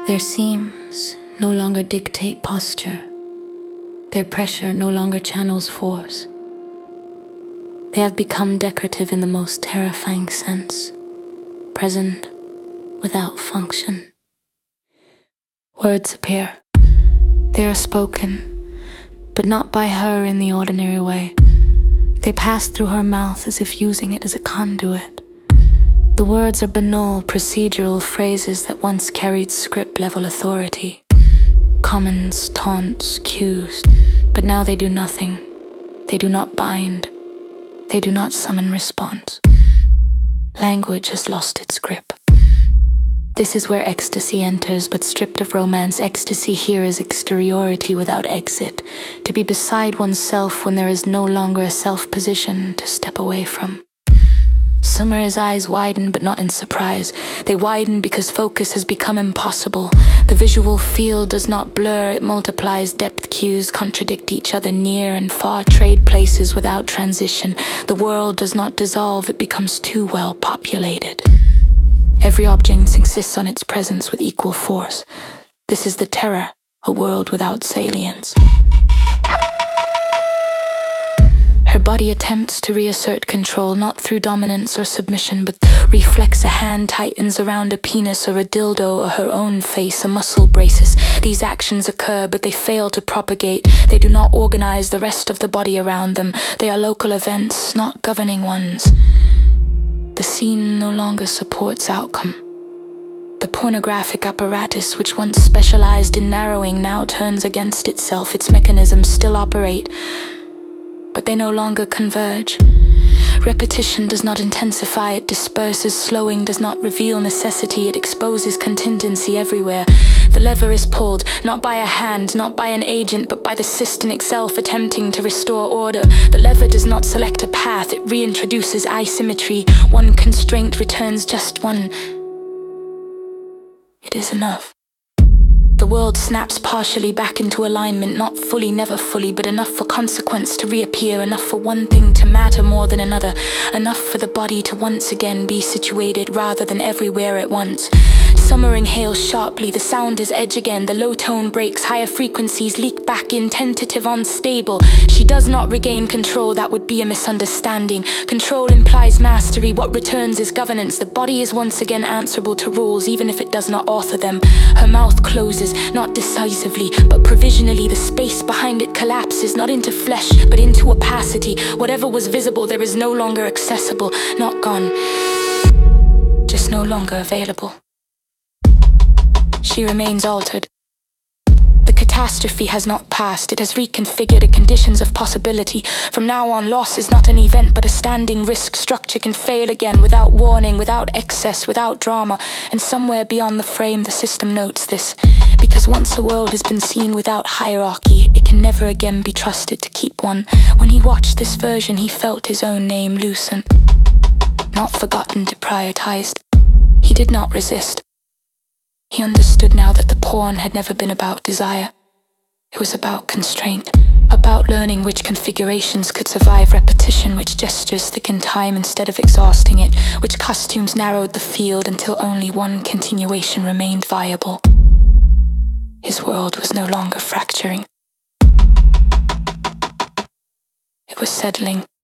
Their seams no longer dictate posture. Their pressure no longer channels force. They have become decorative in the most terrifying sense, present without function. Words appear. They are spoken, but not by her in the ordinary way. They pass through her mouth as if using it as a conduit. The words are banal, procedural phrases that once carried script-level authority. Comments, taunts, cues, but now they do nothing. They do not bind. They do not summon response. Language has lost its grip. This is where ecstasy enters, but stripped of romance, ecstasy here is exteriority without exit, to be beside oneself when there is no longer a self-position to step away from. Summer's eyes widen, but not in surprise. They widen because focus has become impossible. The visual field does not blur, it multiplies. Depth cues contradict each other, near and far trade places without transition. The world does not dissolve, it becomes too well populated. Every object insists on its presence with equal force. This is the terror, a world without salience. Her body attempts to reassert control, not through dominance or submission, but reflex. A hand tightens around a penis or a dildo or her own face, a muscle braces. These actions occur, but they fail to propagate. They do not organize the rest of the body around them. They are local events, not governing ones. The scene no longer supports outcome. The pornographic apparatus, which once specialized in narrowing, now turns against itself. Its mechanisms still operate, but they no longer converge. Repetition does not intensify, it disperses. Slowing does not reveal necessity, it exposes contingency everywhere. The lever is pulled, not by a hand, not by an agent, but by the system itself attempting to restore order. The lever does not select a path, it reintroduces asymmetry. One constraint returns just one. It is enough. The world snaps partially back into alignment, not fully, never fully, but enough for consequence to reappear, enough for one thing to matter more than another, enough for the body to once again be situated rather than everywhere at once. Summering hails sharply, the sound is edge again, the low tone breaks, higher frequencies leak back in, tentative, unstable. She does not regain control, that would be a misunderstanding. Control implies mastery, what returns is governance. The body is once again answerable to rules, even if it does not author them. Her mouth closes, not decisively, but provisionally. The space behind it collapses, not into flesh, but into opacity. Whatever was visible, there is no longer accessible, not gone, just no longer available. She remains altered. The catastrophe has not passed, it has reconfigured the conditions of possibility. From now on, loss is not an event, but a standing risk. Structure can fail again, without warning, without excess, without drama. And somewhere beyond the frame, the system notes this. Because once a world has been seen without hierarchy, it can never again be trusted to keep one. When he watched this version, he felt his own name loosen. Not forgotten, deprioritized. He did not resist. He understood now that the porn had never been about desire. It was about constraint, about learning which configurations could survive repetition, which gestures thickened time instead of exhausting it, which costumes narrowed the field until only one continuation remained viable. His world was no longer fracturing. It was settling.